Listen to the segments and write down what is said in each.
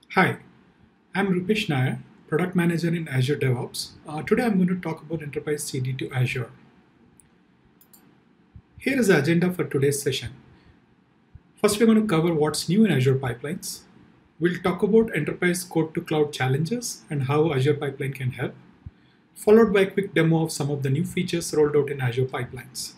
Hi, I'm Rupesh Nair, Product Manager in Azure DevOps. Today I'm going to talk about Enterprise CD to Azure. Here is the agenda for today's session. First, we're going to cover what's new in Azure Pipelines. We'll talk about Enterprise Code to Cloud challenges and how Azure Pipeline can help, followed by a quick demo of some of the new features rolled out in Azure Pipelines.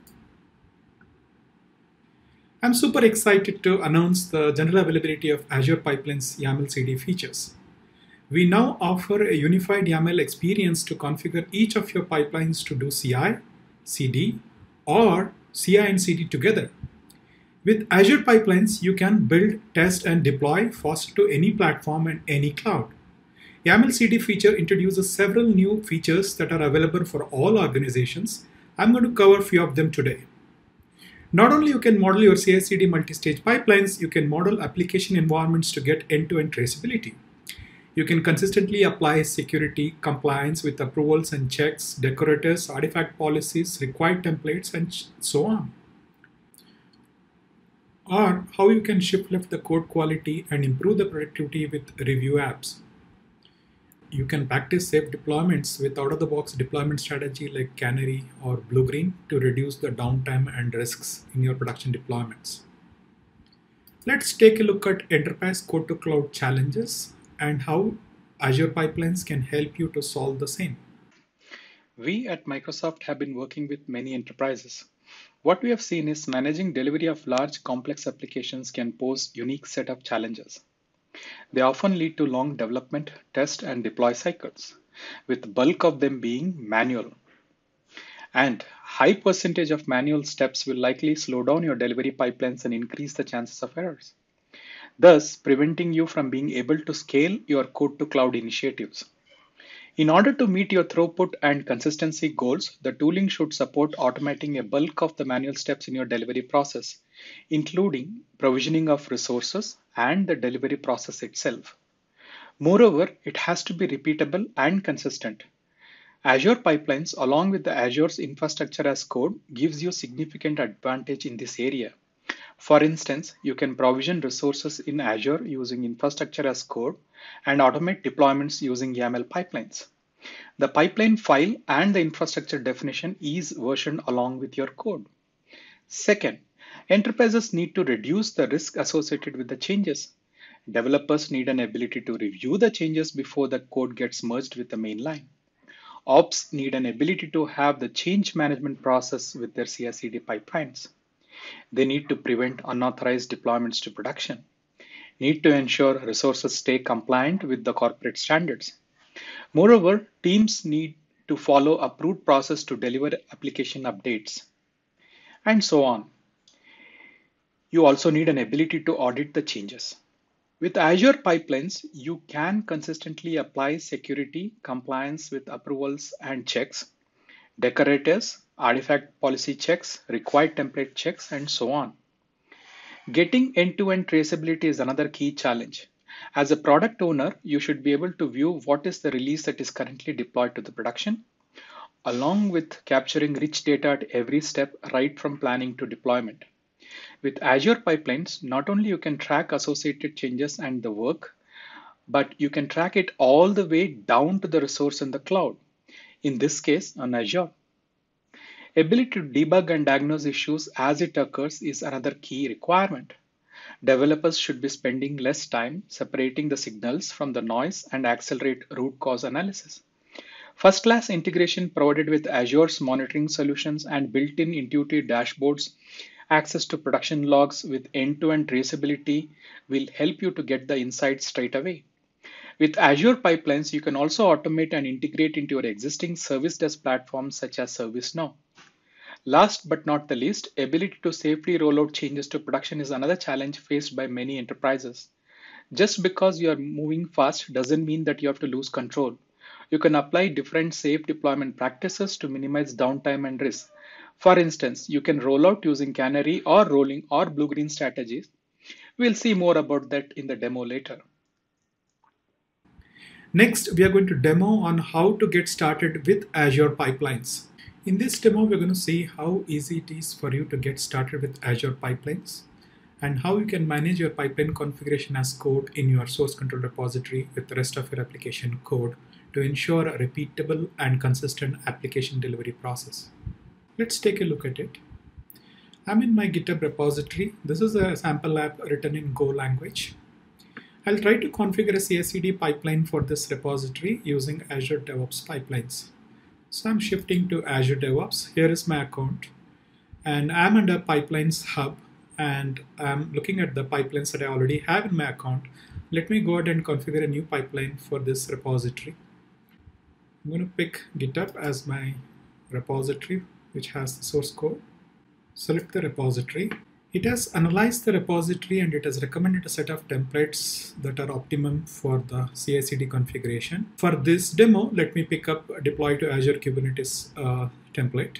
I'm super excited to announce the general availability of Azure Pipelines YAML CD features. We now offer a unified YAML experience to configure each of your pipelines to do CI, CD, or CI and CD together. With Azure Pipelines, you can build, test, and deploy faster to any platform and any cloud. YAML CD feature introduces several new features that are available for all organizations. I'm going to cover a few of them today. Not only you can model your CI/CD multi-stage pipelines, you can model application environments to get end-to-end traceability. You can consistently apply security, compliance with approvals and checks, decorators, artifact policies, required templates, and so on. Or how you can shift left the code quality and improve the productivity with review apps. You can practice safe deployments with out-of-the-box deployment strategy like Canary or Blue-Green to reduce the downtime and risks in your production deployments. Let's take a look at Enterprise Code to Cloud challenges and how Azure Pipelines can help you to solve the same. We at Microsoft have been working with many enterprises. What we have seen is managing delivery of large complex applications can pose unique set of challenges. They often lead to long development, test and deploy cycles, with bulk of them being manual. And high percentage of manual steps will likely slow down your delivery pipelines and increase the chances of errors, thus preventing you from being able to scale your code to cloud initiatives. In order to meet your throughput and consistency goals, the tooling should support automating a bulk of the manual steps in your delivery process, including provisioning of resources and the delivery process itself. Moreover, it has to be repeatable and consistent. Azure Pipelines, along with the Azure's infrastructure as code, gives you significant advantage in this area. For instance, you can provision resources in Azure using infrastructure as code and automate deployments using YAML pipelines. The pipeline file and the infrastructure definition is versioned along with your code. Second, enterprises need to reduce the risk associated with the changes. Developers need an ability to review the changes before the code gets merged with the main line. Ops need an ability to have the change management process with their CI/CD pipelines. They need to prevent unauthorized deployments to production, need to ensure resources stay compliant with the corporate standards. Moreover, teams need to follow approved process to deliver application updates, and so on. You also need an ability to audit the changes. With Azure Pipelines, you can consistently apply security, compliance with approvals and checks, decorators, artifact policy checks, required template checks, and so on. Getting end-to-end traceability is another key challenge. As a product owner, you should be able to view what is the release that is currently deployed to the production, along with capturing rich data at every step right from planning to deployment. With Azure Pipelines, not only you can track associated changes and the work, but you can track it all the way down to the resource in the cloud, in this case on Azure. Ability to debug and diagnose issues as it occurs is another key requirement. Developers should be spending less time separating the signals from the noise and accelerate root cause analysis. First-class integration provided with Azure's monitoring solutions and built-in intuitive dashboards, access to production logs with end-to-end traceability will help you to get the insights straight away. With Azure Pipelines, you can also automate and integrate into your existing service desk platforms such as ServiceNow. Last but not the least, ability to safely roll out changes to production is another challenge faced by many enterprises. Just because you are moving fast doesn't mean that you have to lose control. You can apply different safe deployment practices to minimize downtime and risk. For instance, you can roll out using Canary or rolling or blue-green strategies. We'll see more about that in the demo later. Next, we are going to demo on how to get started with Azure Pipelines. In this demo, we're going to see how easy it is for you to get started with Azure Pipelines and how you can manage your pipeline configuration as code in your source control repository with the rest of your application code to ensure a repeatable and consistent application delivery process. Let's take a look at it. I'm in my GitHub repository. This is a sample app written in Go language. I'll try to configure a CI/CD pipeline for this repository using Azure DevOps pipelines. So I'm shifting to Azure DevOps. Here is my account, and I'm under Pipelines Hub, and I'm looking at the pipelines that I already have in my account. Let me go ahead and configure a new pipeline for this repository. I'm going to pick GitHub as my repository, which has the source code. Select the repository. It has analyzed the repository and it has recommended a set of templates that are optimum for the CI/CD configuration. For this demo, let me pick up deploy to Azure Kubernetes template.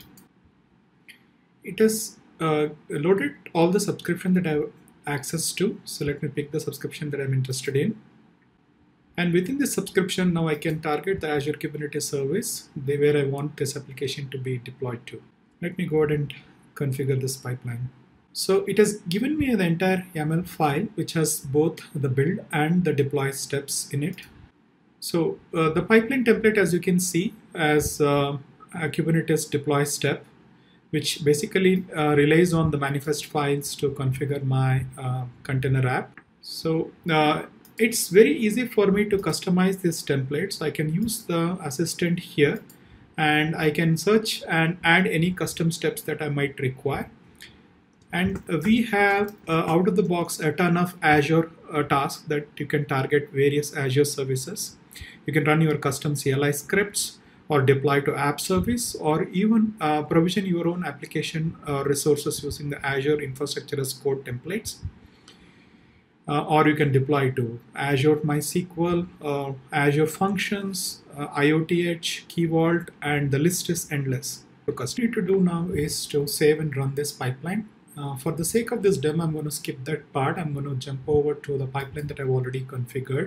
It has loaded all the subscription that I have access to. So let me pick the subscription that I'm interested in. And within this subscription, now I can target the Azure Kubernetes service where I want this application to be deployed to. Let me go ahead and configure this pipeline. So it has given me the entire YAML file, which has both the build and the deploy steps in it. So the pipeline template, as you can see, has a Kubernetes deploy step, which basically relies on the manifest files to configure my container app. So it's very easy for me to customize this template. So I can use the assistant here, and I can search and add any custom steps that I might require. And we have out of the box a ton of Azure tasks that you can target various Azure services. You can run your custom CLI scripts or deploy to app service, or even provision your own application resources using the Azure infrastructure as code templates. Or you can deploy to Azure MySQL, Azure Functions, IoT Edge, Key Vault, and the list is endless. What you need to do now is to save and run this pipeline. For the sake of this demo, I'm going to skip that part. I'm going to jump over to the pipeline that I've already configured.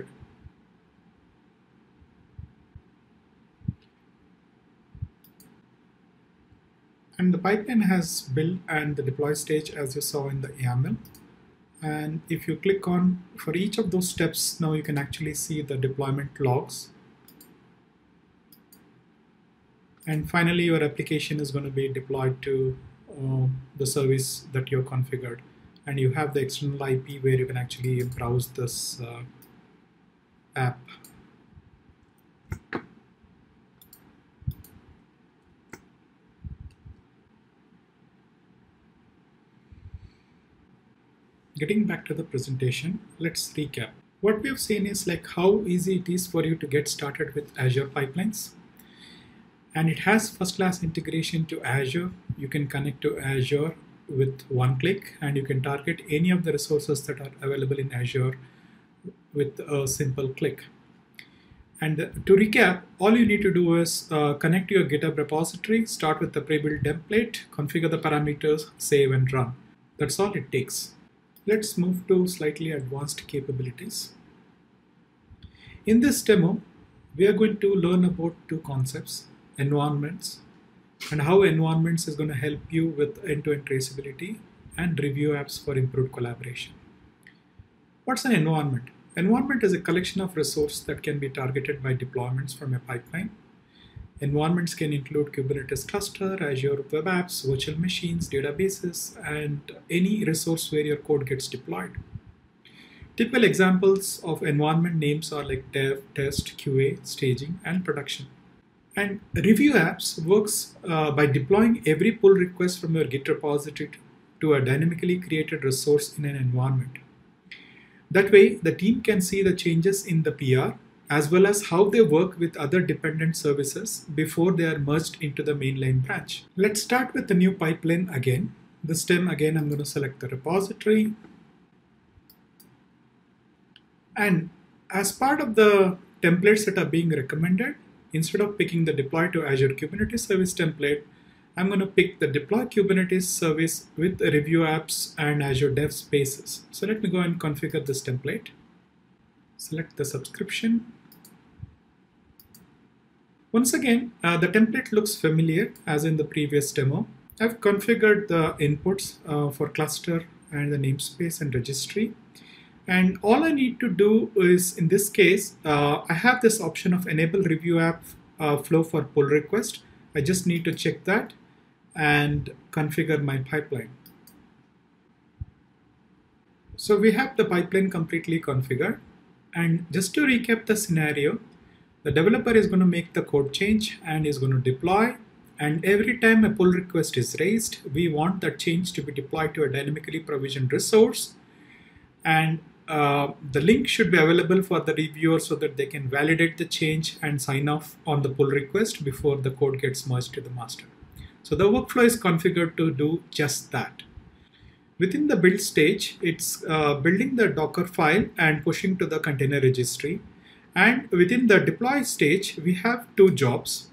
And the pipeline has build and the deploy stage, as you saw in the YAML. And if you click on for each of those steps, now you can actually see the deployment logs. And finally, your application is going to be deployed to the service that you've configured. And you have the external IP where you can actually browse this app. Getting back to the presentation, let's recap. What we've seen is like how easy it is for you to get started with Azure pipelines. And it has first-class integration to Azure. You can connect to Azure with one click, and you can target any of the resources that are available in Azure with a simple click. And to recap, all you need to do is connect to your GitHub repository, start with the pre-built template, configure the parameters, save and run. That's all it takes. Let's move to slightly advanced capabilities. In this demo, we are going to learn about two concepts: environments, and how environments is going to help you with end-to-end traceability, and review apps for improved collaboration. What's an environment? Environment is a collection of resources that can be targeted by deployments from a pipeline. Environments can include Kubernetes cluster, Azure web apps, virtual machines, databases, and any resource where your code gets deployed. Typical examples of environment names are like dev, test, QA, staging, and production. And review apps works by deploying every pull request from your Git repository to a dynamically created resource in an environment. That way, the team can see the changes in the PR, as well as how they work with other dependent services before they are merged into the mainline branch. Let's start with the new pipeline again. This time again, I'm going to select the repository. And as part of the templates that are being recommended, instead of picking the deploy to Azure Kubernetes service template, I'm going to pick the deploy Kubernetes service with review apps and Azure Dev Spaces. So let me go and configure this template. Select the subscription. Once again, the template looks familiar as in the previous demo. I've configured the inputs for cluster, and the namespace and registry. And all I need to do is, in this case, I have this option of enable review app flow for pull request. I just need to check that and configure my pipeline. So we have the pipeline completely configured. And just to recap the scenario, the developer is going to make the code change and is going to deploy. And every time a pull request is raised, we want that change to be deployed to a dynamically provisioned resource. And the link should be available for the reviewer so that they can validate the change and sign off on the pull request before the code gets merged to the master. So the workflow is configured to do just that. Within the build stage, it's building the Docker file and pushing to the container registry. And within the deploy stage, we have two jobs.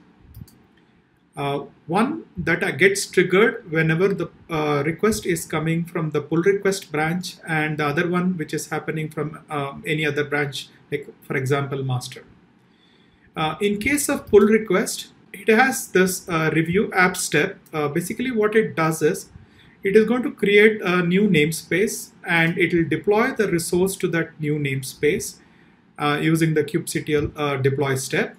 One that gets triggered whenever the request is coming from the pull request branch, and the other one which is happening from any other branch, like for example, master. In case of pull request, it has this review app step. Basically what it does is, it is going to create a new namespace and it will deploy the resource to that new namespace using the kubectl deploy step.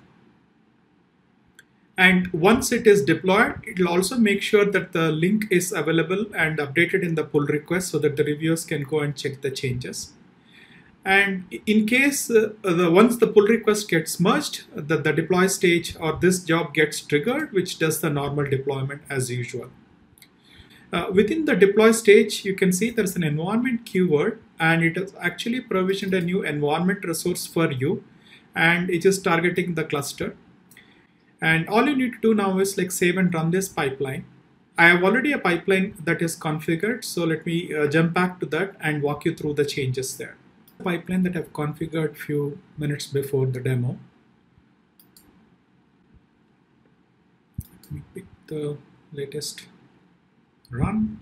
And once it is deployed, it will also make sure that the link is available and updated in the pull request so that the reviewers can go and check the changes. And in case once the pull request gets merged, the deploy stage or this job gets triggered, which does the normal deployment as usual. Within the deploy stage, you can see there's an environment keyword, and it has actually provisioned a new environment resource for you, and it is targeting the cluster. And all you need to do now is like save and run this pipeline. I have already a pipeline that is configured, so let me jump back to that and walk you through the changes there. The pipeline that I've configured a few minutes before the demo. Let me pick the latest run.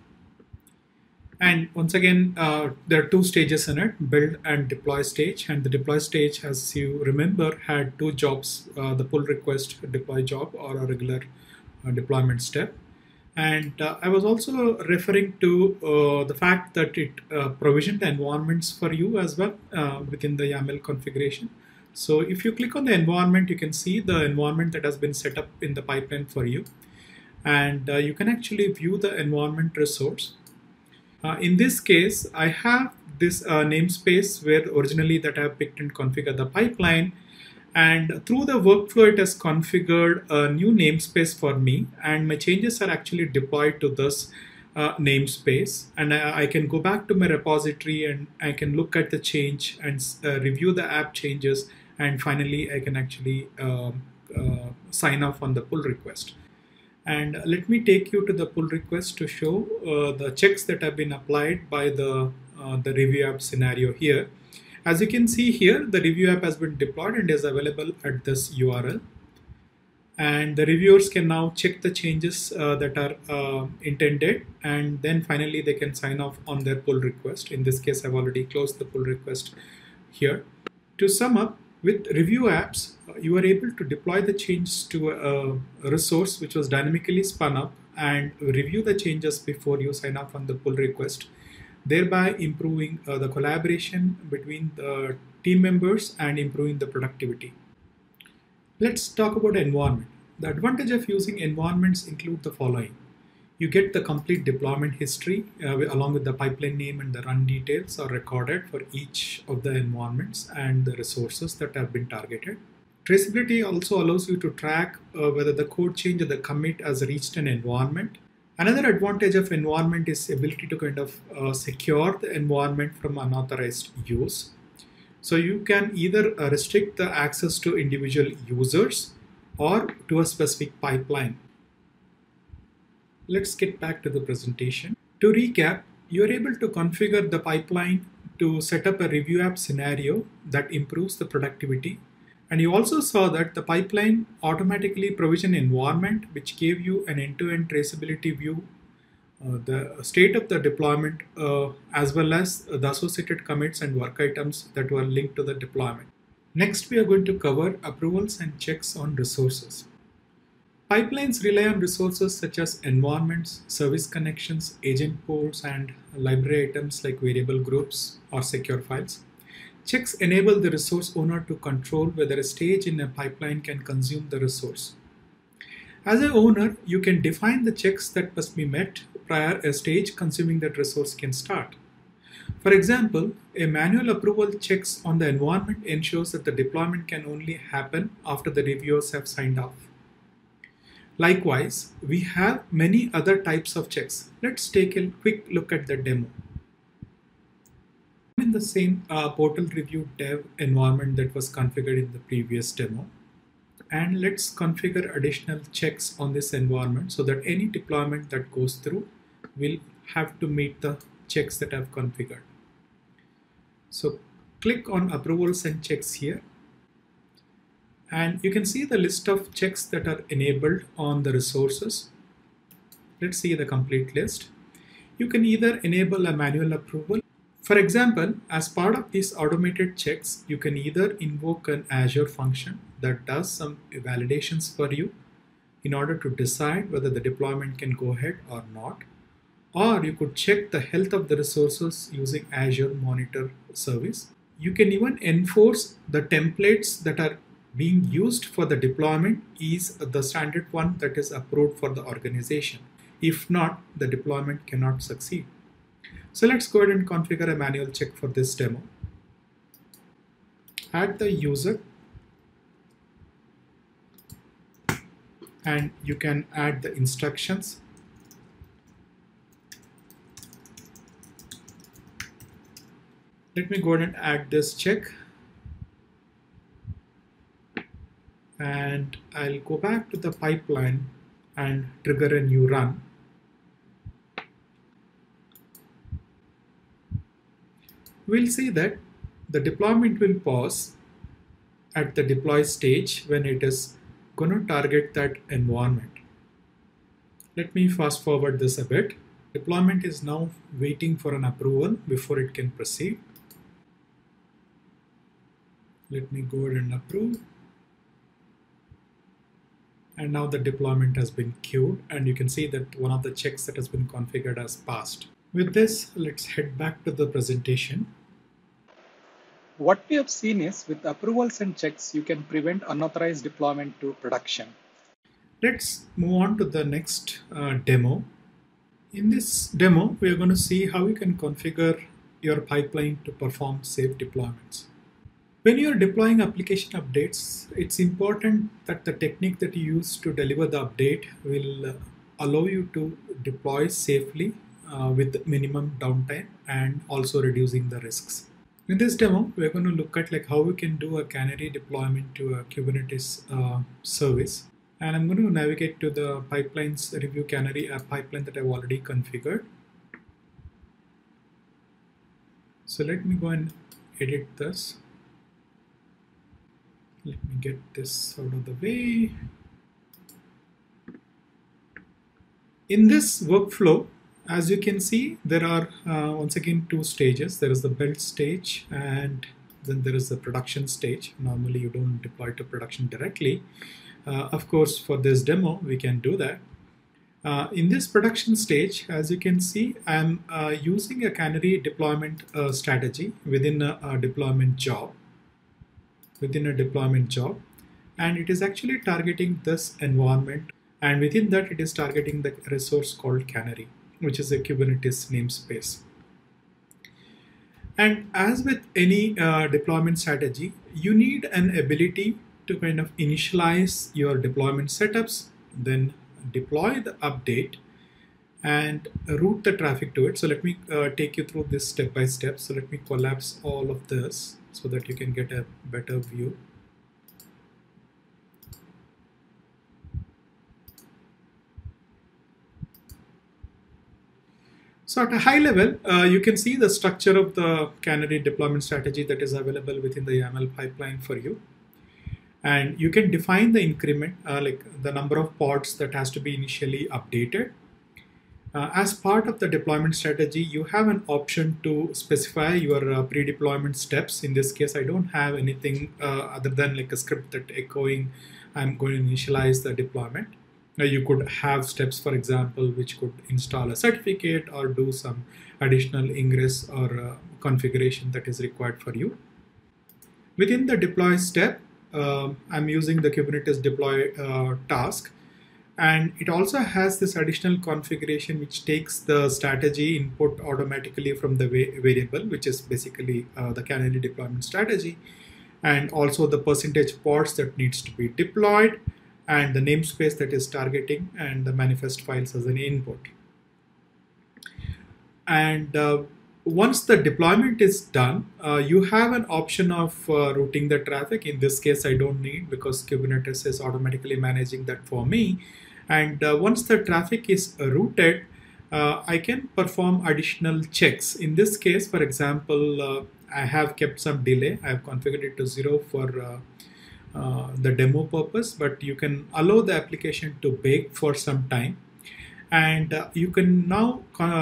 And once again, there are two stages in it, build and deploy stage. And the deploy stage, as you remember, had two jobs, the pull request deploy job or a regular deployment step. And I was also referring to the fact that it provisioned environments for you as well within the YAML configuration. So if you click on the environment, you can see the environment that has been set up in the pipeline for you. And you can actually view the environment resource. In this case, I have this namespace where originally that I have picked and configured the pipeline. And through the workflow, it has configured a new namespace for me. And my changes are actually deployed to this namespace. And I can go back to my repository and I can look at the change and review the app changes. And finally, I can actually sign off on the pull request. And let me take you to the pull request to show the checks that have been applied by the review app scenario here. As you can see here, the review app has been deployed and is available at this URL. And the reviewers can now check the changes that are intended, and then finally they can sign off on their pull request. In this case, I've already closed the pull request here. To sum up, with review apps, you are able to deploy the changes to a resource which was dynamically spun up and review the changes before you sign off on the pull request, thereby improving the collaboration between the team members and improving the productivity. Let's talk about environment. The advantage of using environments include the following. You get the complete deployment history along with the pipeline name, and the run details are recorded for each of the environments and the resources that have been targeted. Traceability also allows you to track whether the code change or the commit has reached an environment. Another advantage of environment is ability to kind of secure the environment from unauthorized use. So you can either restrict the access to individual users or to a specific pipeline. Let's get back to the presentation. To recap, you're able to configure the pipeline to set up a review app scenario that improves the productivity. And you also saw that the pipeline automatically provisioned environment, which gave you an end-to-end traceability view, the state of the deployment, as well as the associated commits and work items that were linked to the deployment. Next, we are going to cover approvals and checks on resources. Pipelines rely on resources such as environments, service connections, agent pools, and library items like variable groups or secure files. Checks enable the resource owner to control whether a stage in a pipeline can consume the resource. As an owner, you can define the checks that must be met prior a stage consuming that resource can start. For example, a manual approval checks on the environment ensures that the deployment can only happen after the reviewers have signed off. Likewise, we have many other types of checks. Let's take a quick look at the demo. In the same portal review dev environment that was configured in the previous demo. And let's configure additional checks on this environment so that any deployment that goes through will have to meet the checks that I've configured. So click on approvals and checks here. And you can see the list of checks that are enabled on the resources. Let's see the complete list. You can either enable a manual approval. For example, as part of these automated checks, you can either invoke an Azure function that does some validations for you in order to decide whether the deployment can go ahead or not. Or you could check the health of the resources using Azure Monitor service. You can even enforce the templates that are being used for the deployment is the standard one that is approved for the organization. If not, the deployment cannot succeed. So let's go ahead and configure a manual check for this demo. Add the user, and you can add the instructions. Let me go ahead and add this check. And I'll go back to the pipeline and trigger a new run. We'll see that the deployment will pause at the deploy stage when it is going to target that environment. Let me fast forward this a bit. Deployment is now waiting for an approval before it can proceed. Let me go ahead and approve. And now the deployment has been queued, and you can see that one of the checks that has been configured has passed. With this, let's head back to the presentation. What we have seen is with approvals and checks, you can prevent unauthorized deployment to production. Let's move on to the next demo. In this demo, we are going to see how you can configure your pipeline to perform safe deployments. When you're deploying application updates, it's important that the technique that you use to deliver the update will allow you to deploy safely with minimum downtime and also reducing the risks. In this demo, we're going to look at how we can do a canary deployment to a Kubernetes service. And I'm going to navigate to the pipelines review canary pipeline that I've already configured. So let me go and edit this. Let me get this out of the way. In this workflow, as you can see, there are once again two stages. There is the build stage and then there is the production stage. Normally you don't deploy to production directly. Of course, for this demo, we can do that. In this production stage, as you can see, I'm using a canary deployment strategy within a deployment job. And it is actually targeting this environment, and within that it is targeting the resource called canary, which is a Kubernetes namespace. And as with any deployment strategy, you need an ability to kind of initialize your deployment setups, then deploy the update and route the traffic to it. So let me take you through this step by step. So let me collapse all of this so that you can get a better view. So at a high level, you can see the structure of the canary deployment strategy that is available within the YAML pipeline for you. And you can define the increment, like the number of pods that has to be initially updated. As part of the deployment strategy, you have an option to specify your pre-deployment steps. In this case, I don't have anything other than like a script that echoing I'm going to initialize the deployment. You could have steps, for example, which could install a certificate or do some additional ingress or configuration that is required for you. Within the deploy step, I'm using the Kubernetes deploy task, and it also has this additional configuration which takes the strategy input automatically from the variable, which is basically the canary deployment strategy, and also the percentage pods that needs to be deployed, and the namespace that is targeting, and the manifest files as an input. And once the deployment is done, you have an option of routing the traffic. In this case, I don't need, because Kubernetes is automatically managing that for me. And once the traffic is routed, I can perform additional checks. In this case, for example, I have kept some delay. I have configured it to 0 for the demo purpose, but you can allow the application to bake for some time. And you can now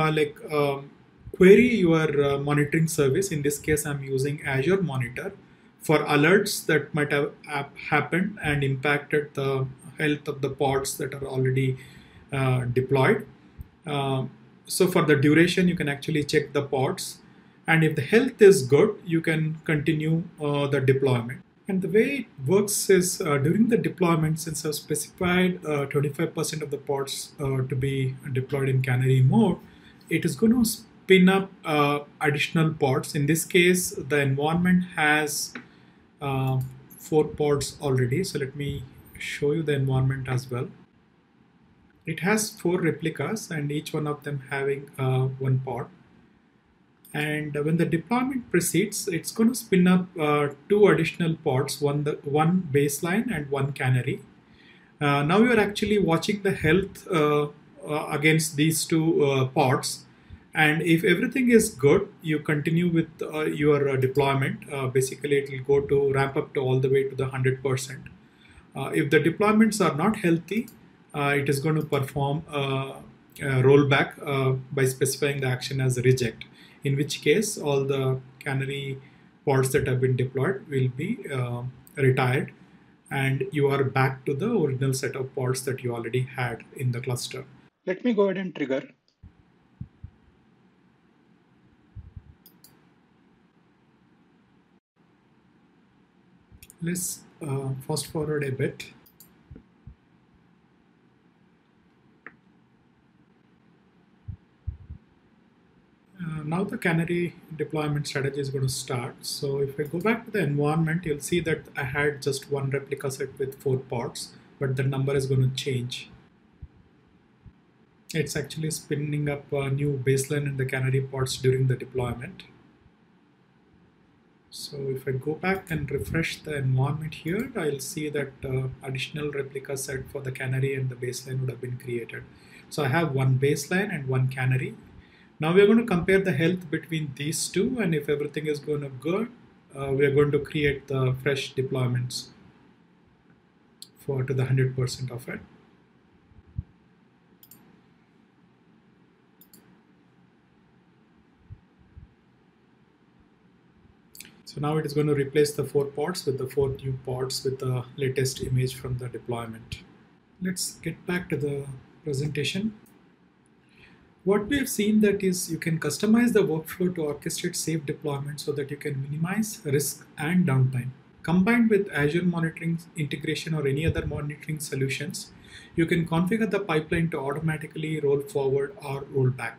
query your monitoring service. In this case, I'm using Azure Monitor for alerts that might have happened and impacted the health of the pods that are already deployed. So for the duration, you can actually check the pods. And if the health is good, you can continue the deployment. And the way it works is during the deployment, since I've specified 25% of the pods to be deployed in canary mode, it is going to spin up additional pods. In this case, the environment has 4 pods already. So let me show you the environment as well. It has 4 replicas, and each one of them having 1 pod. And when the deployment proceeds, it's going to spin up 2 additional pods, one baseline and 1 canary. Now you're actually watching the health against these 2 pods. And if everything is good, you continue with your deployment. Basically, it will go to ramp up to all the way to the 100%. If the deployments are not healthy, it is going to perform rollback by specifying the action as reject, in which case all the canary pods that have been deployed will be retired, and you are back to the original set of pods that you already had in the cluster. Let me go ahead and trigger. Let's fast forward a bit. Now the canary deployment strategy is going to start. So if I go back to the environment, you'll see that I had just 1 replica set with 4 pods, but the number is going to change. It's actually spinning up a new baseline in the canary pods during the deployment. So if I go back and refresh the environment here, I'll see that additional replica set for the canary and the baseline would have been created. So I have 1 baseline and 1 canary. Now we're going to compare the health between these 2, and if everything is going to good, we're going to create the fresh deployments to the 100% of it. So now it is going to replace the 4 pods with the 4 new pods with the latest image from the deployment. Let's get back to the presentation. What we have seen that is you can customize the workflow to orchestrate safe deployment so that you can minimize risk and downtime. Combined with Azure monitoring integration or any other monitoring solutions, you can configure the pipeline to automatically roll forward or roll back.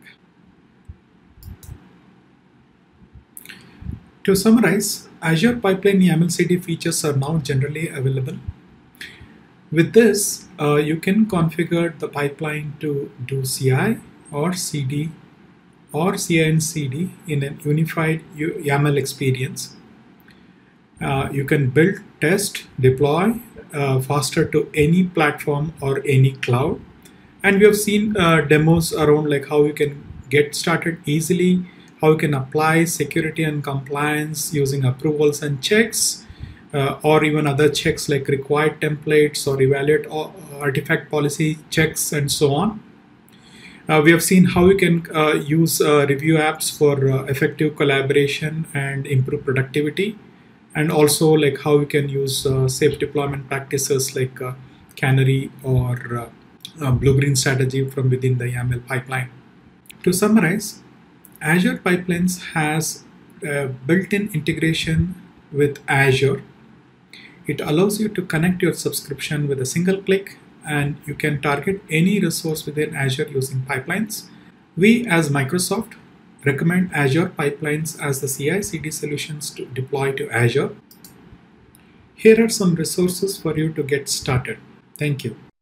To summarize, Azure Pipeline YAML CD features are now generally available. With this, you can configure the pipeline to do CI or CD or CI and CD in a unified YAML experience. You can build, test, deploy faster to any platform or any cloud. And we have seen demos around like how you can get started easily, how you can apply security and compliance using approvals and checks, or even other checks like required templates or evaluate artifact policy checks and so on. We have seen how you can use review apps for effective collaboration and improve productivity, and also like how you can use safe deployment practices like Canary or blue-green strategy from within the YAML pipeline. To summarize, Azure Pipelines has a built-in integration with Azure. It allows you to connect your subscription with a single click, and you can target any resource within Azure using pipelines. We as Microsoft recommend Azure Pipelines as the CI/CD solutions to deploy to Azure. Here are some resources for you to get started. Thank you.